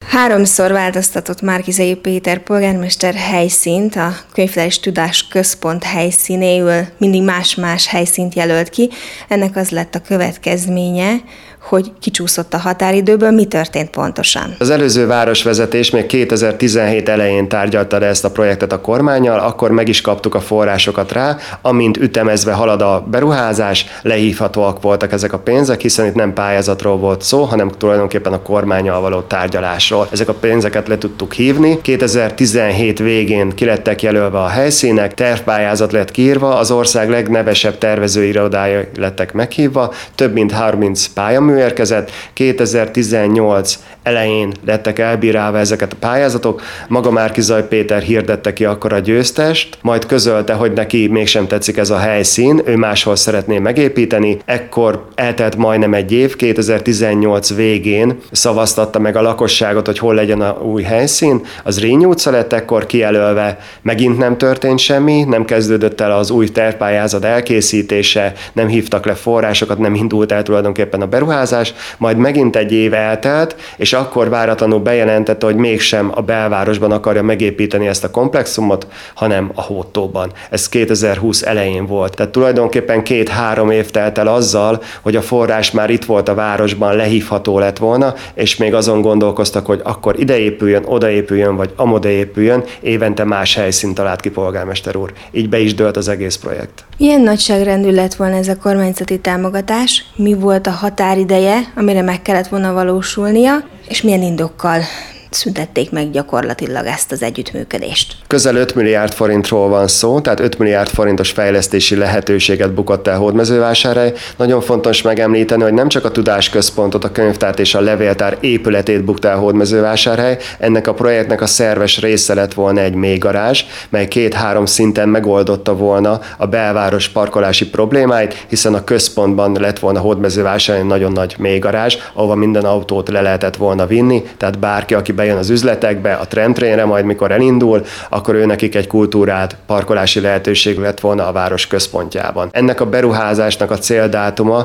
Háromszor változtatott Márki-Zay Péter polgármester helyszínt, a Könyvtár Tudás Központ helyszínéül mindig más-más helyszínt jelölt ki. Ennek az lett a következménye, hogy kicsúszott a határidőből. Mi történt pontosan? Az előző városvezetés még 2017 elején tárgyalta le ezt a projektet a kormánnyal, akkor meg is kaptuk a forrásokat rá, amint ütemezve halad a beruházás, lehívhatóak voltak ezek a pénzek, hiszen itt nem pályázatról volt szó, hanem tulajdonképpen a kormánnyal való tárgyalásról. Ezek a pénzeket le tudtuk hívni. 2017 végén ki lettek jelölve a helyszínek, tervpályázat lett kiírva, az ország legnevesebb tervezőirodái lettek meghívva, több mint 30 pályamű érkezett, 2018 elején lettek elbírálva ezeket a pályázatok, maga Márki-Zay Péter hirdette ki akkor a győztest, majd közölte, hogy neki mégsem tetszik ez a helyszín, ő máshol szeretné megépíteni, ekkor eltelt majdnem egy év, 2018 végén szavaztatta meg a lakosságot, hogy hol legyen a új helyszín, az Rényi utca lett ekkor kijelölve, megint nem történt semmi, nem kezdődött el az új tervpályázat elkészítése, nem hívtak le forrásokat, nem indult el tulajdonképpen a beruházás, majd megint egy év eltelt, és akkor váratlanul bejelentette, hogy mégsem a belvárosban akarja megépíteni ezt a komplexumot, hanem a Hódtóban. Ez 2020 elején volt. Tehát tulajdonképpen 2-3 év telt el azzal, hogy a forrás már itt volt a városban, lehívható lett volna, és még azon gondolkoztak, hogy akkor ide épüljön, oda épüljön, vagy amoda épüljön, évente más helyszínt talált ki polgármester úr. Így be is dőlt az egész projekt. Milyen nagyságrendű lett volna ez a kormányzati támogatás? Mi volt a határideje, amire meg kellett volna valósulnia, és milyen indokkal szüntették meg gyakorlatilag ezt az együttműködést? Közel 5 milliárd forintról van szó, tehát 5 milliárd forintos fejlesztési lehetőséget bukott el Hódmezővásárhely. Nagyon fontos megemlíteni, hogy nem csak a tudásközpontot, a könyvtárt és a levéltár épületét bukta el Hódmezővásárhely, ennek a projektnek a szerves része lett volna egy mélygarázs, mely 2-3 szinten megoldotta volna a belváros parkolási problémáit, hiszen a központban lett volna Hódmezővásárhelyen nagyon nagy mélygarázs, ahova minden autót le lehetett volna vinni, tehát bárki, aki bejön az üzletekbe, a tramtrainre, majd mikor elindul, akkor ő nekik egy kultúrát, parkolási lehetőség lett volna a város központjában. Ennek a beruházásnak a céldátuma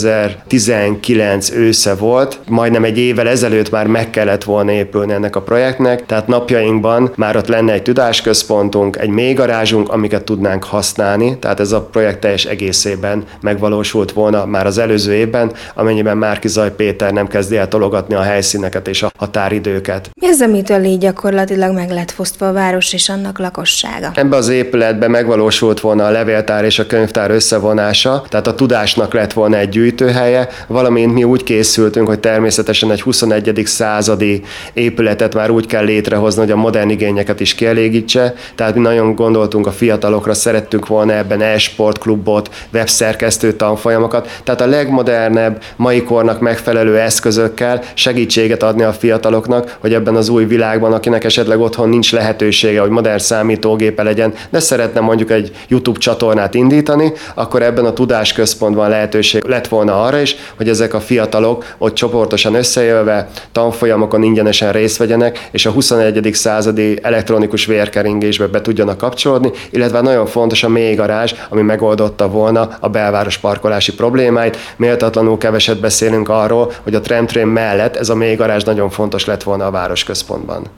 2019 ősze volt, majdnem egy évvel ezelőtt már meg kellett volna épülni ennek a projektnek, tehát napjainkban már ott lenne egy tudásközpontunk, egy mélygarázsunk, amiket tudnánk használni, tehát ez a projekt teljes egészében megvalósult volna már az előző évben, amennyiben Márki-Zay Péter nem kezdi el tologatni a helyszíneket és a határidőket. Mi az, amitől így gyakorlatilag meg lett fosztva a város és annak lakossága? Ebbe az épületbe megvalósult volna a levéltár és a könyvtár összevonása, tehát a tudásnak lett volna egy gyűjtőhelye, valamint mi úgy készültünk, hogy természetesen egy 21. századi épületet már úgy kell létrehozni, hogy a modern igényeket is kielégítse, tehát mi nagyon gondoltunk a fiatalokra, szerettünk volna ebben e-sportklubot, webszerkesztő tanfolyamokat, tehát a legmodernebb, mai kornak megfelelő eszközökkel segítséget adni a fiataloknak, hogy ebben az új világban, akinek esetleg otthon nincs lehetősége, hogy modern számítógépe legyen, de szeretne mondjuk egy YouTube csatornát indítani, akkor ebben a tudásközpontban lehetőség lett volna arra is, hogy ezek a fiatalok ott csoportosan összejöve tanfolyamokon ingyenesen részt vegyenek, és a 21. századi elektronikus vérkeringésbe be tudjanak kapcsolódni, illetve nagyon fontos a mélygarázs, ami megoldotta volna a belváros parkolási problémáit. Méltatlanul keveset beszélünk arról, hogy a tramtrain mellett ez a mélygarázs nagyon fontos lett volna a városközpontban.